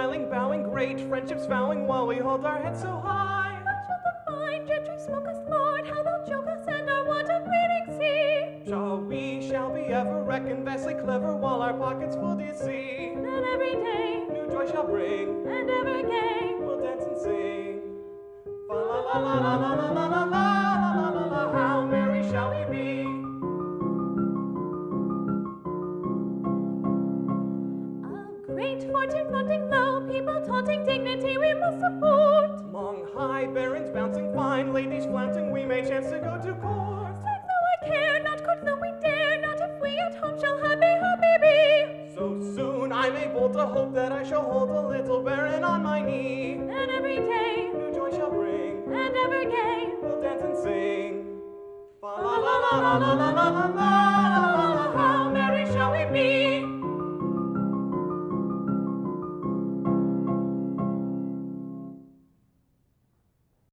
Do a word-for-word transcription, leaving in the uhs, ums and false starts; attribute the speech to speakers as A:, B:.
A: smiling, bowing, great friendships vowing, while we hold our heads so high.
B: What shall the fine gentry smoke us, Lord? How they'll joke us and our want of breeding see?
A: Shall we, shall be ever reckon vastly clever, while our pockets full do you see?
B: Then every day,
A: New joy shall bring,
B: and ever gay,
A: we'll dance and sing. Fa la la la la la la la la la la la la, how merry shall we be?
B: A great fortune flaunting low, people taunting dignity we must support.
A: Among high barons bouncing fine, ladies flouncing, we may chance to go to court.
B: Like though I care not, could though we dare not, if we at home shall happy, happy be.
A: So soon I may bold to hope that I shall hold a little baron on my knee.
B: Then every day,
A: New joy shall bring,
B: and ever gay,
A: we'll dance and sing. Fa la la la la la la la la.